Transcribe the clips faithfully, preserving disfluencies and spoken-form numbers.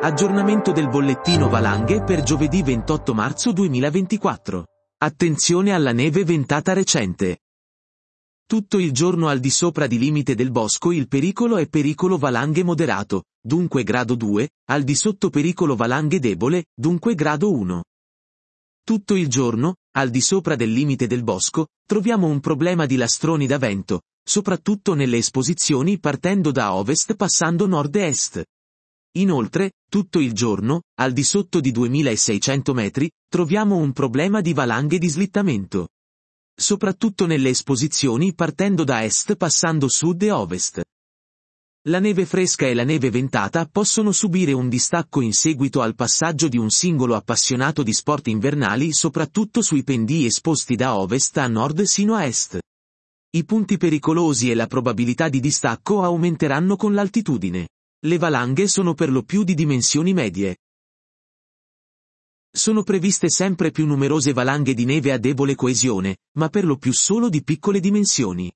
Aggiornamento del bollettino valanghe per giovedì ventotto marzo duemilaventiquattro. Attenzione alla neve ventata recente. Tutto il giorno al di sopra di limite del bosco il pericolo è pericolo valanghe moderato, dunque grado due, al di sotto pericolo valanghe debole, dunque grado uno. Tutto il giorno, al di sopra del limite del bosco, troviamo un problema di lastroni da vento, soprattutto nelle esposizioni partendo da ovest passando nord-est. Inoltre, tutto il giorno, al di sotto di duemilaseicento metri, troviamo un problema di valanghe di slittamento. Soprattutto nelle esposizioni partendo da est passando sud e ovest. La neve fresca e la neve ventata possono subire un distacco in seguito al passaggio di un singolo appassionato di sport invernali soprattutto sui pendii esposti da ovest a nord sino a est. I punti pericolosi e la probabilità di distacco aumenteranno con l'altitudine. Le valanghe sono per lo più di dimensioni medie. Sono previste sempre più numerose valanghe di neve a debole coesione, ma per lo più solo di piccole dimensioni.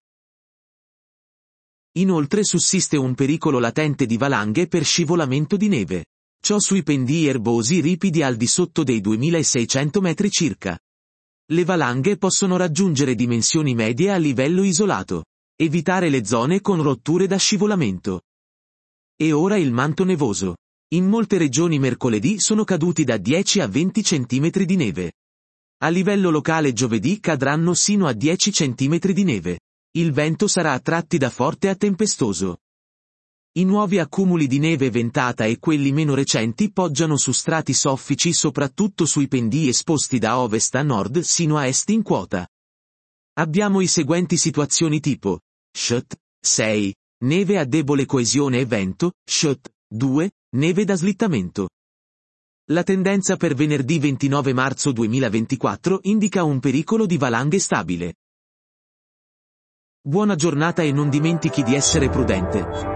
Inoltre sussiste un pericolo latente di valanghe per scivolamento di neve. Ciò sui pendii erbosi ripidi al di sotto dei duemilaseicento metri circa. Le valanghe possono raggiungere dimensioni medie a livello isolato. Evitare le zone con rotture da scivolamento. E ora il manto nevoso. In molte regioni mercoledì sono caduti da dieci a venti centimetri di neve. A livello locale giovedì cadranno sino a dieci centimetri di neve. Il vento sarà a tratti da forte a tempestoso. I nuovi accumuli di neve ventata e quelli meno recenti poggiano su strati soffici soprattutto sui pendii esposti da ovest a nord sino a est in quota. Abbiamo i seguenti situazioni tipo: S H T sei, neve a debole coesione e vento, S H T due, neve da slittamento. La tendenza per venerdì ventinove marzo duemilaventiquattro indica un pericolo di valanghe stabile. Buona giornata e non dimentichi di essere prudente.